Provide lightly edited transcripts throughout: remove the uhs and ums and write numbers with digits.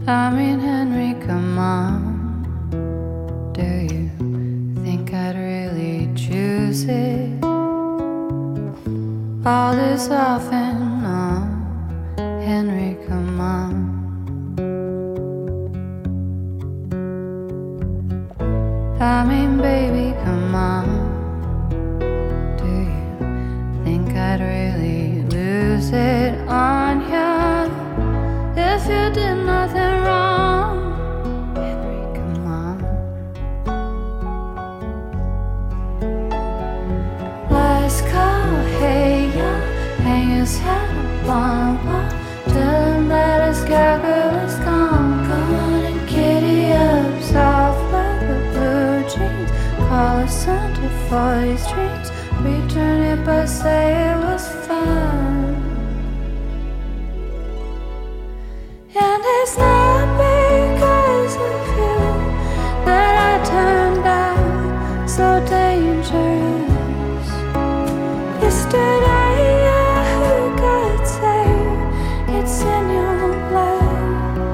I mean, Henry, come on. Do you think I'd really choose it? All this off and on. Henry, come on. I mean, baby, come on. Do you think I'd really lose it on you if you did nothing wrong? Henry, come on. Last call, hey, yo, hang his head up on a wall. Tell him that his cowgirl is gone. Come on and giddy up, soft leather, blue jeans. Call a Santa for these dreams. Return it but say it was fun. And it's not because of you that I turned out so dangerous. Yesterday I heard God say it's in your blood.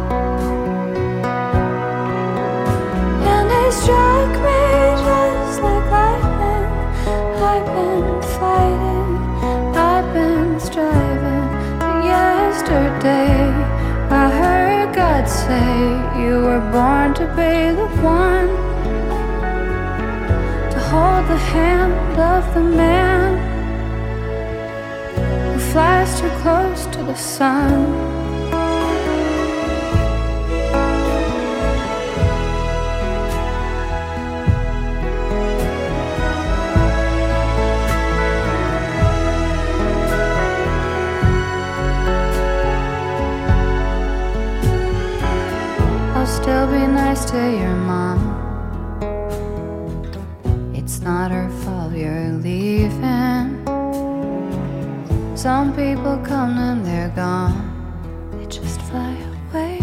And it struck me just like lightning. I've been fighting, I've been striving. But yesterday I heard God say you were born to be the one to hold the hand of the man who flies too close to the sun. Still be nice to your mom. It's not her fault you're leaving. Some people come and they're gone. They just fly away.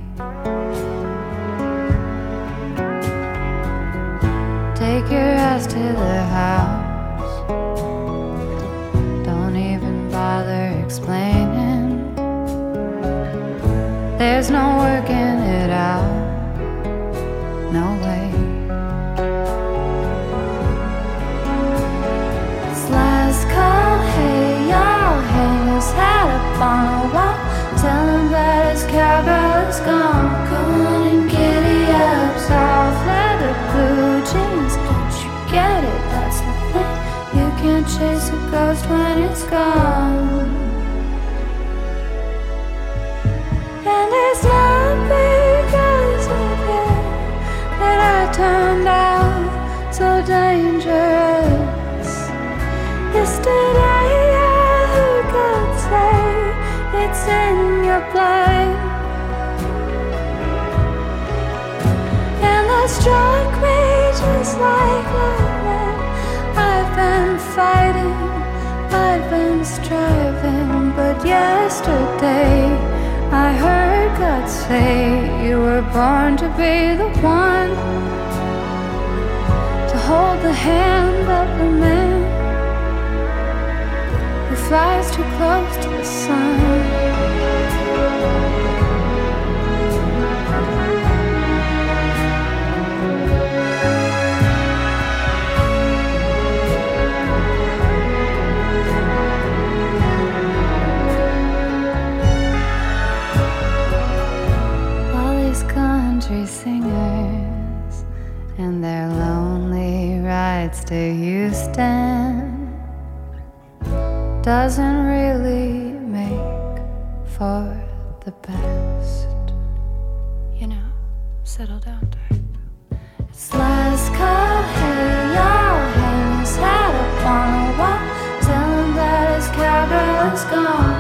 Take your ass to the house. Don't even bother explaining. There's no working it out. No way. It's last call, hey y'all. Hang his hat up on a wall. Tell him that his cowgirl is gone. Come on and giddy up, soft leather, blue jeans. Don't you get it? That's the thing. You can't chase a ghost when it's gone. And it's not because of you that I turned out so dangerous. Yesterday I heard God say it's in your blood. And that struck me just like lightning. I've been fighting, I've been striving. But yesterday I heard God say you were born to be the one to hold the hand of the man who flies too close to the sun. Country singers and their lonely rides to Houston doesn't really make for the best. You know, settle down, type. It's last call, hey y'all. Hang his hat up on a wall. Tell him that his cowgirl is gone.